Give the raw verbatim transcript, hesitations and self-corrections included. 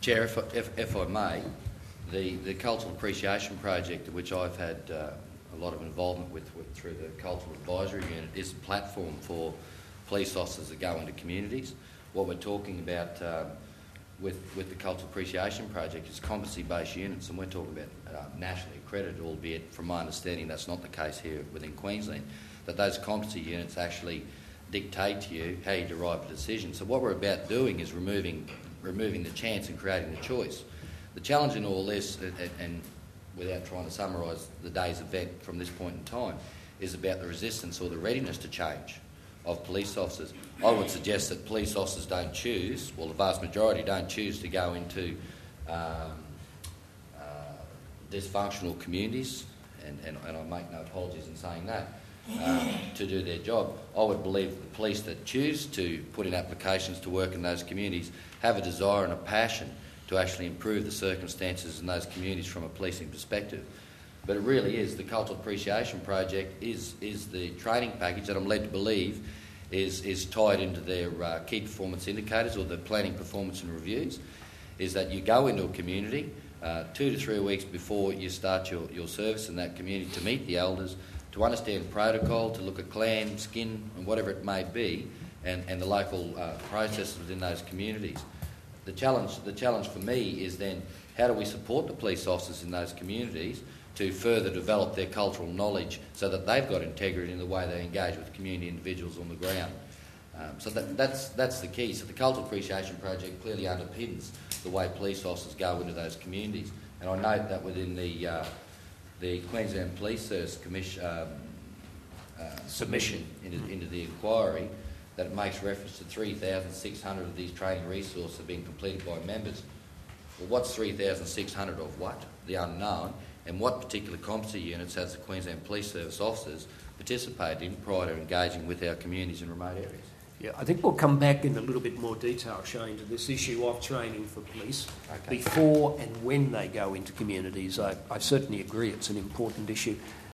Chair, if, if, if I may, the, the Cultural Appreciation Project, which I've had uh, a lot of involvement with, with through the Cultural Advisory Unit, is a platform for police officers that go into communities. What we're talking about uh, with, with the Cultural Appreciation Project is competency-based units, and we're talking about uh, nationally accredited, albeit from my understanding that's not the case here within Queensland, that those competency units actually dictate to you how you derive a decision. So what we're about doing is removing removing the chance and creating the choice. The challenge in all this, and, and without trying to summarise the day's event from this point in time, is about the resistance or the readiness to change of police officers. I would suggest that police officers don't choose, well the vast majority don't choose to go into um, uh, dysfunctional communities, and, and, and I make no apologies in saying that, Um, to do their job. I would believe the police that choose to put in applications to work in those communities have a desire and a passion to actually improve the circumstances in those communities from a policing perspective. But it really is, the Cultural Appreciation Project is, is the training package that I'm led to believe is, is tied into their uh, key performance indicators or the planning, performance and reviews, is that you go into a community uh, two to three weeks before you start your, your service in that community to meet the elders, to understand protocol, to look at clan, skin, and whatever it may be, and, and the local uh, processes within those communities. The challenge, the challenge for me is then how do we support the police officers in those communities to further develop their cultural knowledge so that they've got integrity in the way they engage with community individuals on the ground. Um, so that, that's, that's the key. So the Cultural Appreciation Project clearly underpins the way police officers go into those communities. And I note that within the uh, the Queensland Police Service Commission um, uh, submission into, into the inquiry, that it makes reference to three thousand six hundred of these training resources have been completed by members. Well, what's three thousand six hundred of what? The unknown. And what particular competency units has the Queensland Police Service officers participated in prior to engaging with our communities in remote areas? Yeah, I think we'll come back in a little bit more detail, Shane, to this issue of training for police okay. before and when they go into communities. I, I certainly agree it's an important issue.